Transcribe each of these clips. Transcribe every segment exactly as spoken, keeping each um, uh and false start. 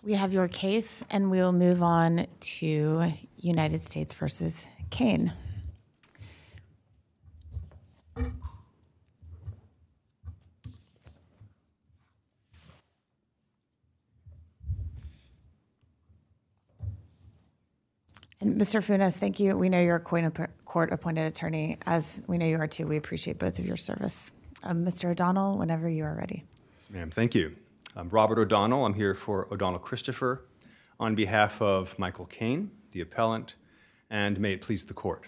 We have your case, and we will move on to United States versus Kane. And Mister Funes, thank you. We know you're a court-appointed attorney. As we know you are too, we appreciate both of your service. Um, Mister O'Donnell, whenever you are ready. Yes, ma'am. Thank you. I'm Robert O'Donnell. I'm here for O'Donnell Christopher on behalf of Michael Kane, the appellant, and may it please the court.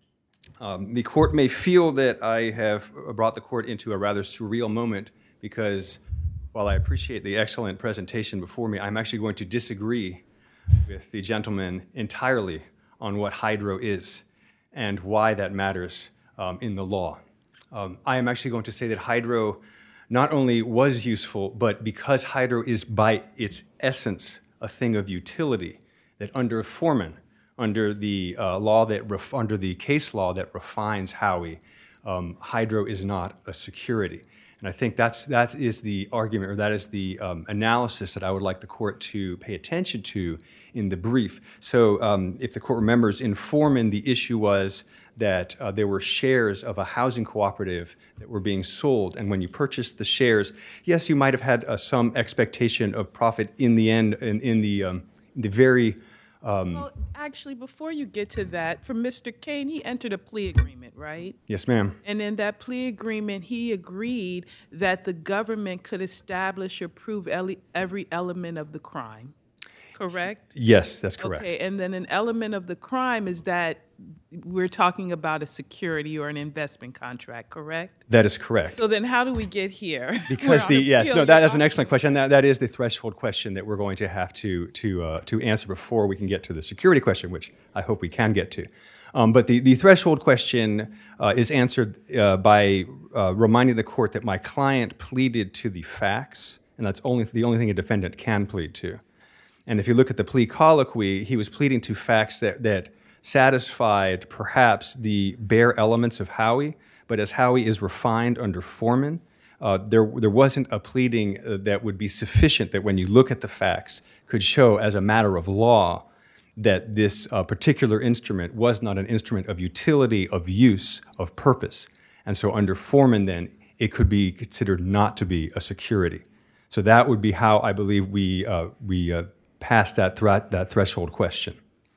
Um, the court may feel that I have brought the court into a rather surreal moment because while I appreciate the excellent presentation before me, I'm actually going to disagree with the gentleman entirely on what hydro is and why that matters um, in the law. Um, I am actually going to say that hydro not only was useful, but because hydro is by its essence a thing of utility, that under Foreman, under the uh, law that ref under the case law that refines Howey, um, hydro is not a security. And I think that's, that is the argument, or that is the um, analysis that I would like the court to pay attention to in the brief. So um, if the court remembers, in Foreman, the issue was that uh, there were shares of a housing cooperative that were being sold. And when you purchased the shares, yes, you might have had uh, some expectation of profit in the end, in, in the, um, in the very... Um, well, actually, before you get to that, for Mister Kane, he entered a plea agreement, right? Yes, ma'am. And in that plea agreement, he agreed that the government could establish or prove every element of the crime, correct? Yes, that's correct. Okay, and then an element of the crime is that we're talking about a security or an investment contract, correct? That is correct. So then how do we get here? Because the, yes, no, that is an excellent question. That, that is the threshold question that we're going to have to, to, uh, to answer before we can get to the security question, which I hope we can get to. Um, but the, the threshold question uh, is answered uh, by uh, reminding the court that my client pleaded to the facts, and that's only the only thing a defendant can plead to. And if you look at the plea colloquy, he was pleading to facts that, that satisfied perhaps the bare elements of Howey, but as Howey is refined under Foreman, uh, there, there wasn't a pleading uh, that would be sufficient that when you look at the facts could show as a matter of law that this uh, particular instrument was not an instrument of utility, of use, of purpose. And so under Foreman then, it could be considered not to be a security. So that would be how I believe we, uh, we uh, passed that, threat, that threshold question.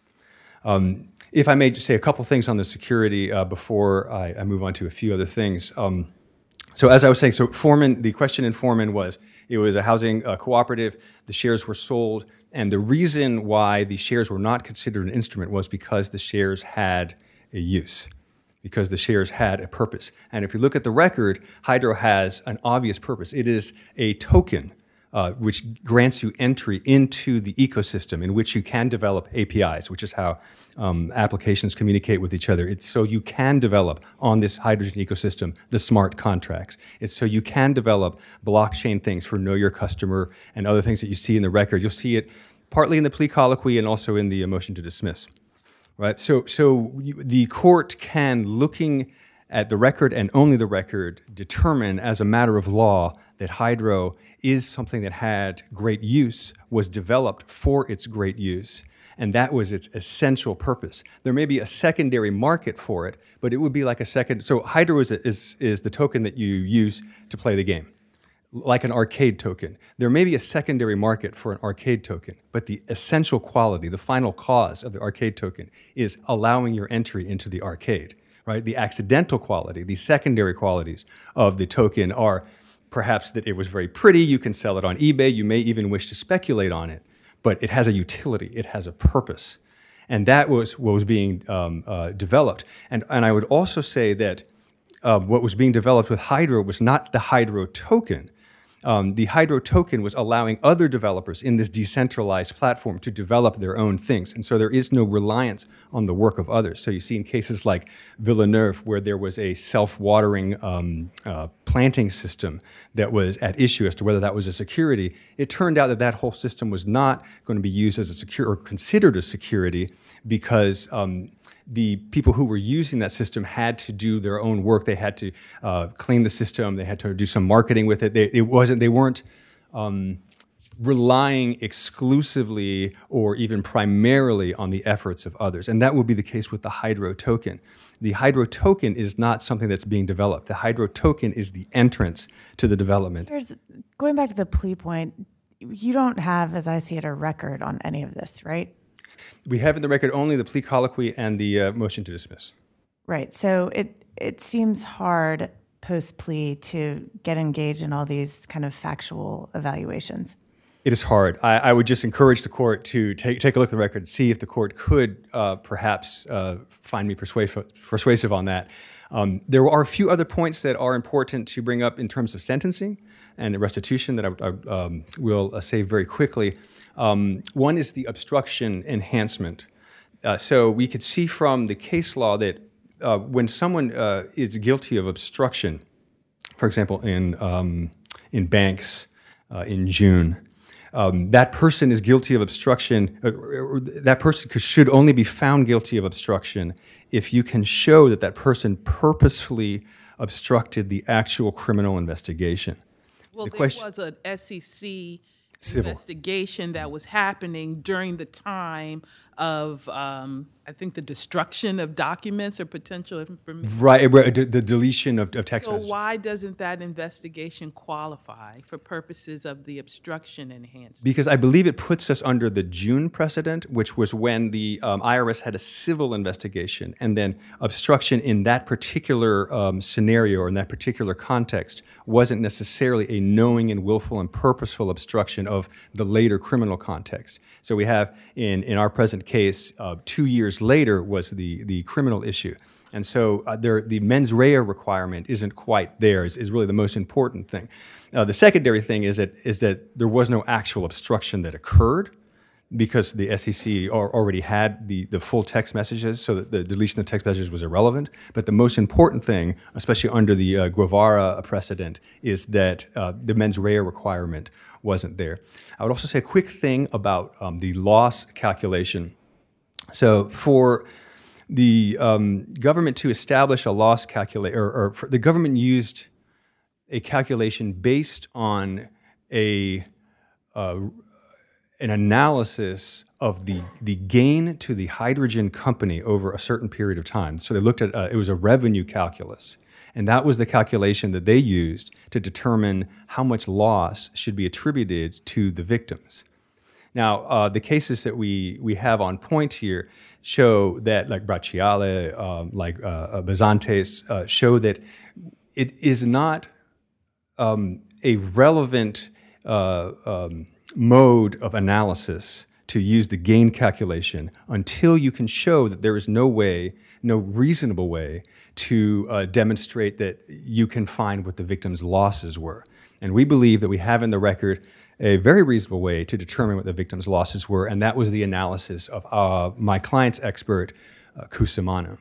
Um, if I may just say a couple things on the security uh, before I, I move on to a few other things. Um, so as I was saying, so Foreman, the question in Foreman was, it was a housing uh, cooperative, the shares were sold, and the reason why the shares were not considered an instrument was because the shares had a use, because the shares had a purpose. And if you look at the record, hydro has an obvious purpose. It is a token Uh, which grants you entry into the ecosystem in which you can develop A P Is, which is how um, applications communicate with each other. It's so you can develop on this hydrogen ecosystem the smart contracts. It's so you can develop blockchain things for know your customer and other things that you see in the record. You'll see it partly in the plea colloquy and also in the motion to dismiss. Right? So, so you, the court can, looking at the record and only the record, determine as a matter of law that hydro is something that had great use, was developed for its great use, and that was its essential purpose. There may be a secondary market for it, but it would be like a second. So hydro is, is, is the token that you use to play the game, like an arcade token. There may be a secondary market for an arcade token, but the essential quality, the final cause of the arcade token is allowing your entry into the arcade. Right? The accidental quality, the secondary qualities of the token are perhaps that it was very pretty, you can sell it on eBay, you may even wish to speculate on it, but it has a utility, it has a purpose. And that was what was being um, uh, developed. And, and I would also say that uh, what was being developed with Hydro was not the Hydro token. Um, the Hydro token was allowing other developers in this decentralized platform to develop their own things. And so there is no reliance on the work of others. So you see in cases like Villeneuve, where there was a self-watering um, uh, planting system that was at issue as to whether that was a security, it turned out that that whole system was not going to be used as a secure or considered a security because um, the people who were using that system had to do their own work. They had to uh, clean the system. They had to do some marketing with it. They, it wasn't. They weren't um, relying exclusively or even primarily on the efforts of others. And that will be the case with the Hydro token. The Hydro token is not something that's being developed. The Hydro token is the entrance to the development. There's, going back to the plea point, you don't have, as I see it, a record on any of this, right? We have in the record only the plea colloquy and the uh, motion to dismiss. Right. So it, it seems hard post-plea to get engaged in all these kind of factual evaluations. It is hard. I, I would just encourage the court to take take a look at the record and see if the court could uh, perhaps uh, find me persuasive, persuasive on that. Um, there are a few other points that are important to bring up in terms of sentencing and restitution that I, I um, will uh, say very quickly. Um, one is the obstruction enhancement. Uh, so we could see from the case law that uh, when someone uh, is guilty of obstruction, for example, in um, in Banks uh, in June, Um, that person is guilty of obstruction. Uh, that person should only be found guilty of obstruction if you can show that that person purposefully obstructed the actual criminal investigation. Well, the there question, was an S E C Civil. investigation that was happening during the time of, um, I think, the destruction of documents or potential information. Right, the, the deletion of, of text So messages. why doesn't that investigation qualify for purposes of the obstruction enhancement? Because I believe it puts us under the June precedent, which was when the um, I R S had a civil investigation, and then obstruction in that particular um, scenario or in that particular context wasn't necessarily a knowing and willful and purposeful obstruction of the later criminal context. So we have, in, in our present case, uh, two years later was the, the criminal issue. And so uh, there, the mens rea requirement isn't quite there, is, is really the most important thing. Uh, the secondary thing is that, is that there was no actual obstruction that occurred because the S E C already had the, the full text messages, so that the deletion of text messages was irrelevant. But the most important thing, especially under the uh, Guevara precedent, is that uh, the mens rea requirement wasn't there. I would also say a quick thing about um, the loss calculation. So for the um, government to establish a loss calculation, or, or for the government used a calculation based on a uh, an analysis of the the gain to the hydrogen company over a certain period of time. So they looked at uh, it was a revenue calculus, and that was the calculation that they used to determine how much loss should be attributed to the victims. Now, uh, the cases that we, we have on point here show that, like Bracciale, um, like uh, Bazantes, uh, show that it is not um, a relevant uh, um, mode of analysis to use the gain calculation until you can show that there is no way, no reasonable way to uh, demonstrate that you can find what the victim's losses were. And we believe that we have in the record a very reasonable way to determine what the victim's losses were, and that was the analysis of uh, my client's expert, uh, Cusimano.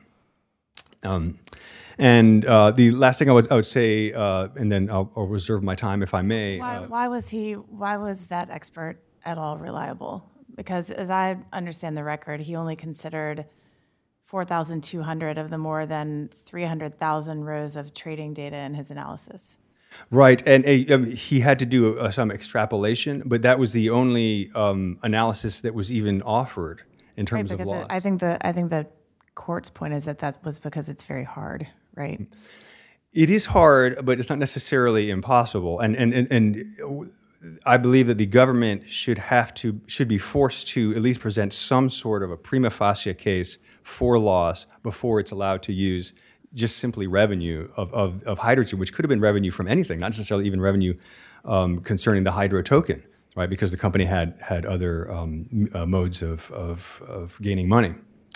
Um, and uh, the last thing I would, I would say, uh, and then I'll, I'll reserve my time if I may. Why, uh, why was he? Why was that expert at all reliable? Because as I understand the record, he only considered four thousand two hundred of the more than three hundred thousand rows of trading data in his analysis. Right, and uh, um, he had to do uh, some extrapolation, but that was the only um, analysis that was even offered in terms right, of because loss. it, I think the I think the court's point is that that was because it's very hard, right? It is hard, but it's not necessarily impossible. And and and, and I believe that the government should have to should be forced to at least present some sort of a prima facie case for loss before it's allowed to use just simply revenue of, of, of hydrogen, which could have been revenue from anything, not necessarily even revenue um, concerning the Hydro token, right? Because the company had had other um, uh, modes of, of, of gaining money.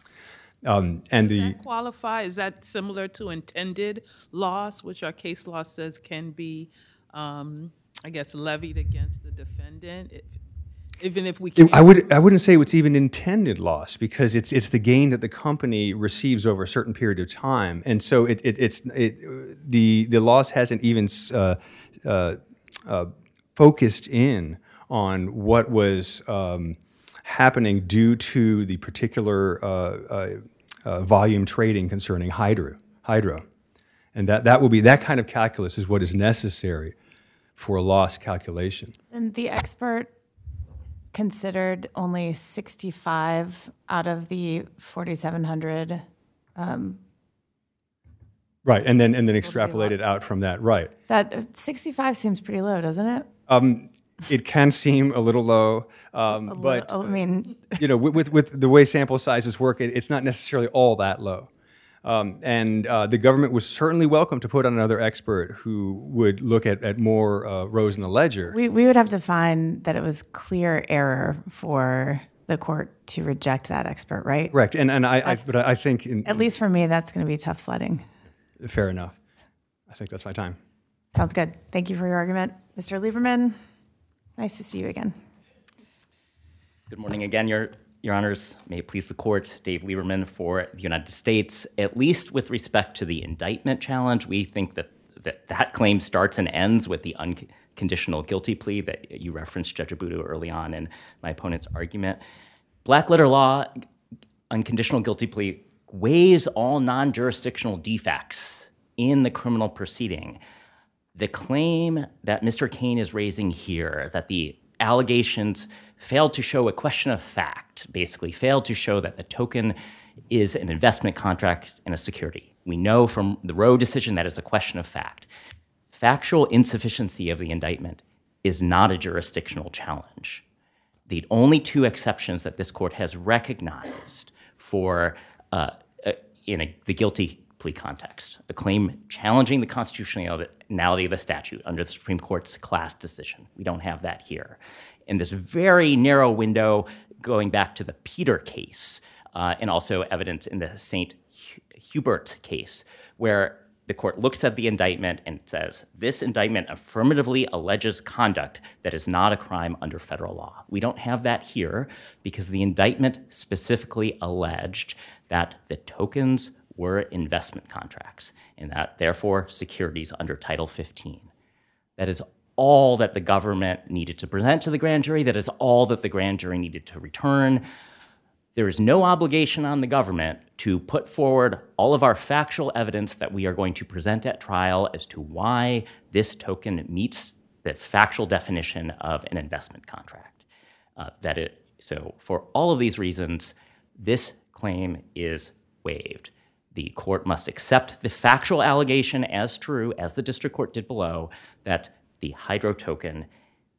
Um, and Does the that qualify? Is that similar to intended loss, which our case law says can be, um, I guess, levied against the defendant? If, Even if we It, can't. I would I wouldn't say it's even intended loss because it's it's the gain that the company receives over a certain period of time, and so it, it it's it the the loss hasn't even uh, uh, uh, focused in on what was um, happening due to the particular uh, uh, uh, volume trading concerning hydro hydro, and that that will be that kind of calculus is what is necessary for a loss calculation. And the expert considered only sixty-five out of the forty-seven hundred. Um, right, and then and then extrapolated out from that, right. That uh, sixty-five seems pretty low, doesn't it? Um, it can seem a little low, um, A but little, I mean, you know, with, with with the way sample sizes work, it, it's not necessarily all that low. Um, and uh, the government was certainly welcome to put on another expert who would look at, at more uh, rows in the ledger. we, we would have to find that it was clear error for the court to reject that expert, right? Correct. And and I, I but I think in, At least for me, that's going to be tough sledding. fair enough. I think that's my time. Sounds good. Thank you for your argument. Mister Lieberman, nice to see you again. Good morning again, Your, Your Honors. May it please the court, Dave Lieberman for the United States. At least with respect to the indictment challenge, we think that that, that claim starts and ends with the unconditional guilty plea that you referenced, Judge Abudu, early on in my opponent's argument. Black letter law, unconditional guilty plea, waives all non-jurisdictional defects in the criminal proceeding. The claim that Mister Cain is raising here, that the allegations failed to show a question of fact, basically failed to show that the token is an investment contract and a security. We know from the Roe decision that is a question of fact. Factual insufficiency of the indictment is not a jurisdictional challenge. The only two exceptions that this court has recognized for uh, uh, in a, the guilty plea context, a claim challenging the constitutionality of the statute under the Supreme Court's class decision. We don't have that here. In this very narrow window, going back to the Peter case, uh, and also evidence in the Saint Hubert case, where the court looks at the indictment and says, this indictment affirmatively alleges conduct that is not a crime under federal law. We don't have that here because the indictment specifically alleged that the tokens were investment contracts and that, therefore, securities under Title fifteen. That is all that the government needed to present to the grand jury. That is all that the grand jury needed to return. There is no obligation on the government to put forward all of our factual evidence that we are going to present at trial as to why this token meets the factual definition of an investment contract. Uh, that it, so for all of these reasons, this claim is waived. The court must accept the factual allegation as true, as the district court did below, that the Hydro token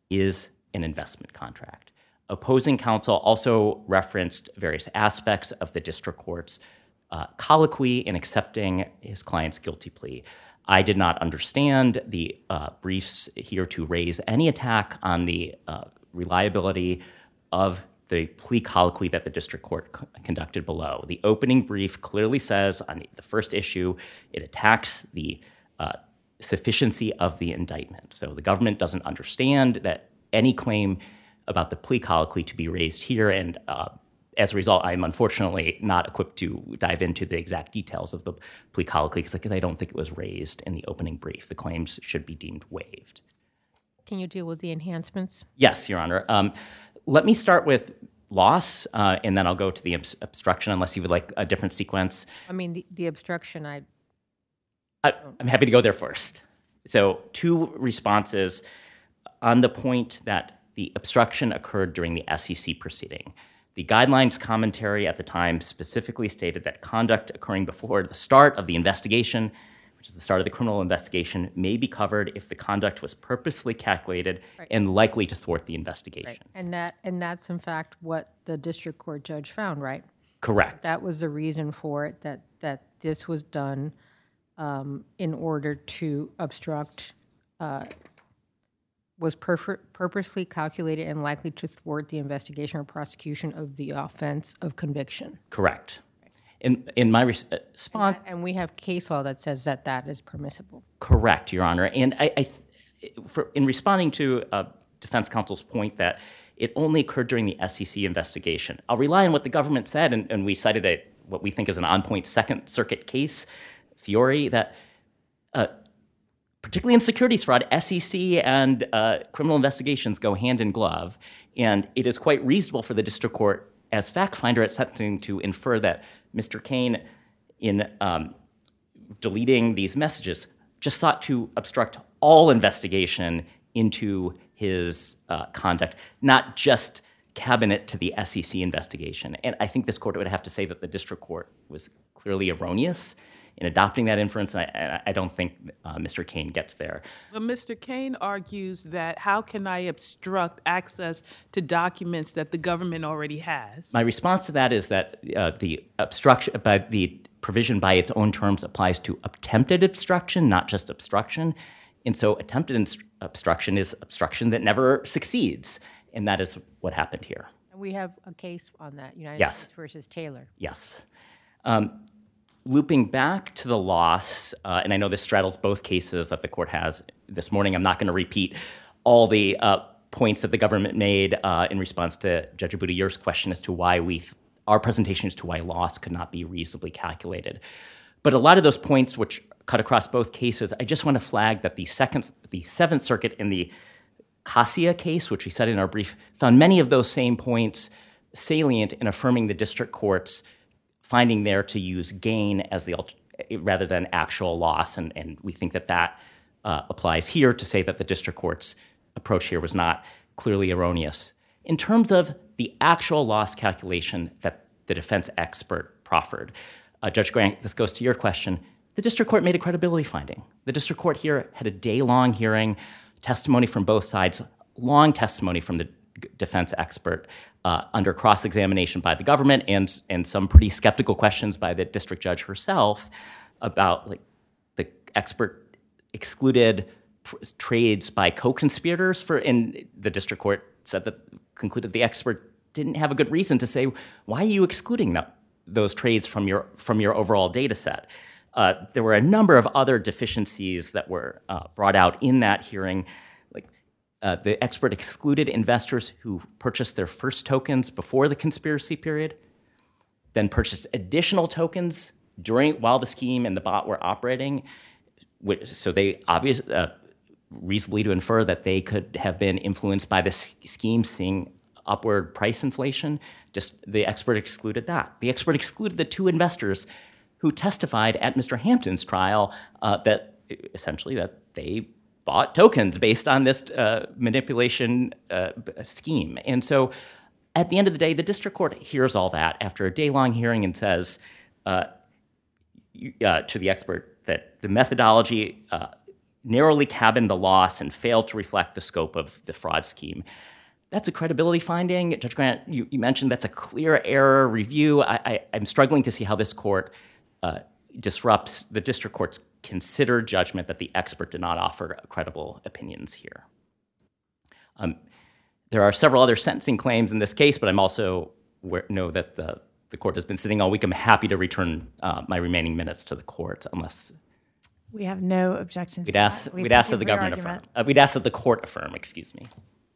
is an investment contract. Opposing counsel also referenced various aspects of the district court's uh, colloquy in accepting his client's guilty plea. I did not understand the uh, briefs here to raise any attack on the uh, reliability of the plea colloquy that the district court c- conducted below. The opening brief clearly says on the first issue, it attacks the uh, sufficiency of the indictment. So the government doesn't understand that any claim about the plea colloquy to be raised here, and uh, as a result, I'm unfortunately not equipped to dive into the exact details of the plea colloquy because I don't think it was raised in the opening brief. The claims should be deemed waived. Can you deal with the enhancements? Yes, Your Honor. Um, let me start with loss, uh, and then I'll go to the obs- obstruction, unless you would like a different sequence. I mean, the, the obstruction, I... I, I'm happy to go there first. So two responses on the point that the obstruction occurred during the S E C proceeding. The guidelines commentary at the time specifically stated that conduct occurring before the start of the investigation, which is the start of the criminal investigation, may be covered if the conduct was purposely calculated Right. and likely to thwart the investigation. Right. And that and that's in fact what the district court judge found, right? Correct. That was the reason for it, that that this was done um, in order to obstruct, uh, was perf- purposely calculated and likely to thwart the investigation or prosecution of the offense of conviction. Correct. In in my res- uh, response, And we have case law that says that that is permissible. correct, Your Honor. And I, I for, in responding to uh, defense counsel's point that it only occurred during the S E C investigation, I'll rely on what the government said, and, and we cited a what we think is an on-point Second Circuit case, Fiore, that uh, particularly in securities fraud, S E C and uh, criminal investigations go hand in glove, and it is quite reasonable for the district court, as fact finder at sentencing, to infer that Mister Cain, in um, deleting these messages, just sought to obstruct all investigation into his uh, conduct, not just cabinet to the S E C investigation. And I think this court would have to say that the district court was clearly erroneous in adopting that inference, and I, I don't think uh, Mister Kane gets there. But Mister Kane argues that how can I obstruct access to documents that the government already has? My response to that is that uh, the obstruction, by the provision by its own terms applies to attempted obstruction, not just obstruction. And so attempted inst- obstruction is obstruction that never succeeds, and that is what happened here. And we have a case on that, United Yes. States versus Taylor. Yes. Um, Looping back to the loss, uh, and I know this straddles both cases that the court has this morning. I'm not going to repeat all the uh, points that the government made uh, in response to Judge Abudiyur's question as to why we, th- our presentation as to why loss could not be reasonably calculated. But a lot of those points, which cut across both cases, I just want to flag that the second, the Seventh Circuit in the Cassia case, which we said in our brief, found many of those same points salient in affirming the district court's finding there to use gain as the rather than actual loss, and, and we think that that uh, applies here to say that the district court's approach here was not clearly erroneous. In terms of the actual loss calculation that the defense expert proffered, uh, Judge Grant, this goes to your question, the district court made a credibility finding. The district court here had a day-long hearing, testimony from both sides, long testimony from the defense expert uh, under cross-examination by the government and and some pretty skeptical questions by the district judge herself about like the expert excluded pr- trades by co-conspirators for, and the district court said that concluded the expert didn't have a good reason to say, why are you excluding that, those trades from your from your overall data set? Uh, there were a number of other deficiencies that were uh, brought out in that hearing. Uh, the expert excluded investors who purchased their first tokens before the conspiracy period, then purchased additional tokens during while the scheme and the bot were operating. Which, so they obviously uh, reasonably to infer that they could have been influenced by the scheme, seeing upward price inflation. Just the expert excluded that. The expert excluded the two investors who testified at Mister Hampton's trial uh, that essentially that they bought tokens based on this uh, manipulation uh, scheme. And so at the end of the day, the district court hears all that after a day-long hearing and says uh, uh, to the expert that the methodology uh, narrowly cabined the loss and failed to reflect the scope of the fraud scheme. That's a credibility finding. Judge Grant, you, you mentioned that's a clear error review. I, I, I'm struggling to see how this court uh, disrupts the district court's considered judgment that the expert did not offer credible opinions here. Um, there are several other sentencing claims in this case, but I'm also aware, know that the, the court has been sitting all week. I'm happy to return uh, my remaining minutes to the court unless... We have no objections We'd to ask, that. we'd thank ask you that the for your government affirm. argument. Uh, we'd ask that the court affirm, excuse me.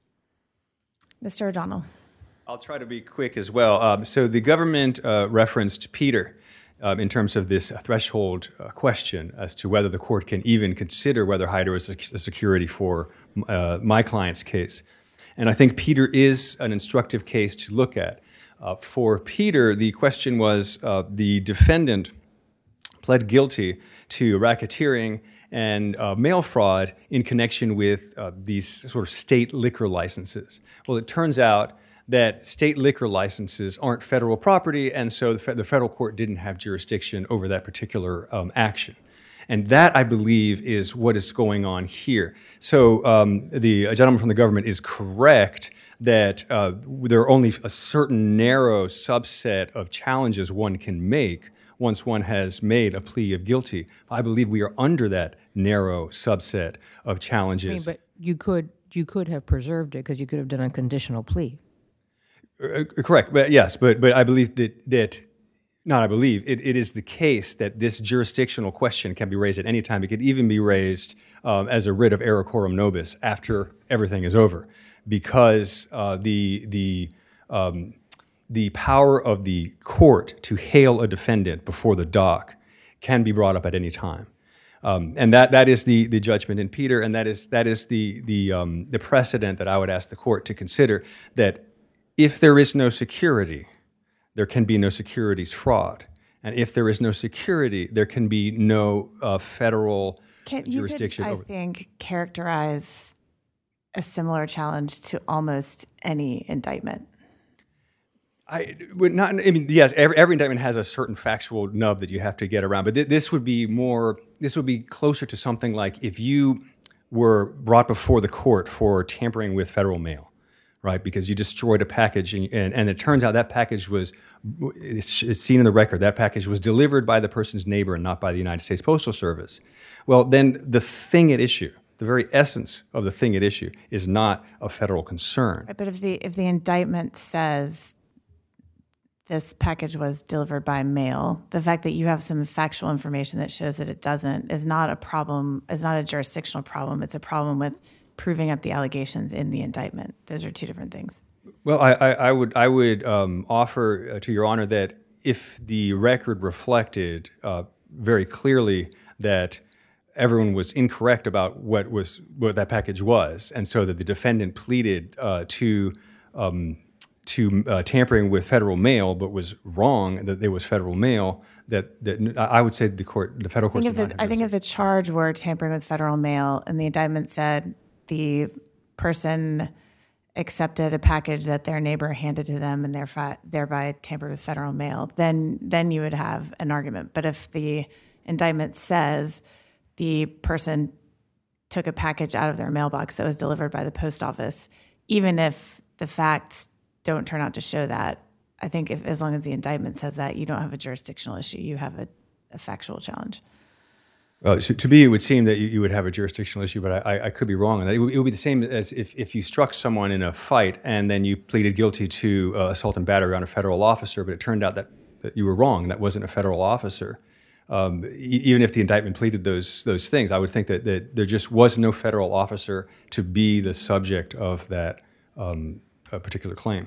Mister O'Donnell. I'll try to be quick as well. Um, so the government uh, referenced Peter um, in terms of this threshold uh, question as to whether the court can even consider whether Hyder is a, a security for uh, my client's case. And I think Peter is an instructive case to look at. Uh, for Peter, the question was uh, the defendant pled guilty to racketeering and uh, mail fraud in connection with uh, these sort of state liquor licenses. Well, it turns out that state liquor licenses aren't federal property, and so the, fe- the federal court didn't have jurisdiction over that particular um, action. And that, I believe, is what is going on here. So um, the gentleman from the government is correct that uh, there are only a certain narrow subset of challenges one can make once one has made a plea of guilty. I believe we are under that narrow subset of challenges. I mean, but you could you could have preserved it because you could have done a conditional plea. Uh, correct, but yes, but but I believe that that not I believe it, it is the case that this jurisdictional question can be raised at any time. It could even be raised um, as a writ of error coram nobis after everything is over, because uh, the the um, the power of the court to hail a defendant before the dock can be brought up at any time. Um, and that, that is the, the judgment in Peter, and that is, that is the, the, um, the precedent that I would ask the court to consider, that if there is no security, there can be no securities fraud. And if there is no security, there can be no uh, federal Can, you jurisdiction could, I over. think, characterize a similar challenge to almost any indictment. I would not. I mean, yes, every, every indictment has a certain factual nub that you have to get around, but th- this would be more. This would be closer to something like if you were brought before the court for tampering with federal mail, right? Because you destroyed a package, and, and, and it turns out that package was. It's, it's seen in the record that package was delivered by the person's neighbor and not by the United States Postal Service. Well, then the thing at issue, the very essence of the thing at issue, is not a federal concern. But if the if the indictment says this package was delivered by mail, the fact that you have some factual information that shows that it doesn't is not a problem, is not a jurisdictional problem. It's a problem with proving up the allegations in the indictment. Those are two different things. Well, I, I, I would I would um, offer uh, to Your Honor that if the record reflected uh, very clearly that everyone was incorrect about what was what that package was, and so that the defendant pleaded uh, to um, to uh, tampering with federal mail, but was wrong that it was federal mail, that, that I would say the court, the federal court. I think, if the, I think if the charge were tampering with federal mail, and the indictment said the person accepted a package that their neighbor handed to them and thereby, thereby tampered with federal mail, then then you would have an argument. But if the indictment says the person took a package out of their mailbox that was delivered by the post office, even if the facts don't turn out to show that, I think if as long as the indictment says that, you don't have a jurisdictional issue, you have a, a factual challenge. Well, so to me, it would seem that you, you would have a jurisdictional issue, but I, I could be wrong on that. It would, it would be the same as if, if you struck someone in a fight and then you pleaded guilty to uh, assault and battery on a federal officer, but it turned out that, that you were wrong, that wasn't a federal officer. Um, e- even if the indictment pleaded those those things, I would think that, that there just was no federal officer to be the subject of that um, a particular claim.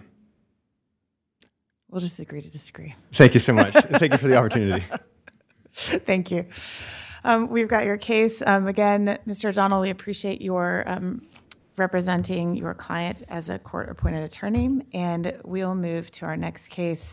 We'll just agree to disagree. Thank you so much. Thank you for the opportunity. Thank you. Um, we've got your case. Um, again, Mister O'Donnell, we appreciate your um, representing your client as a court-appointed attorney, and we'll move to our next case.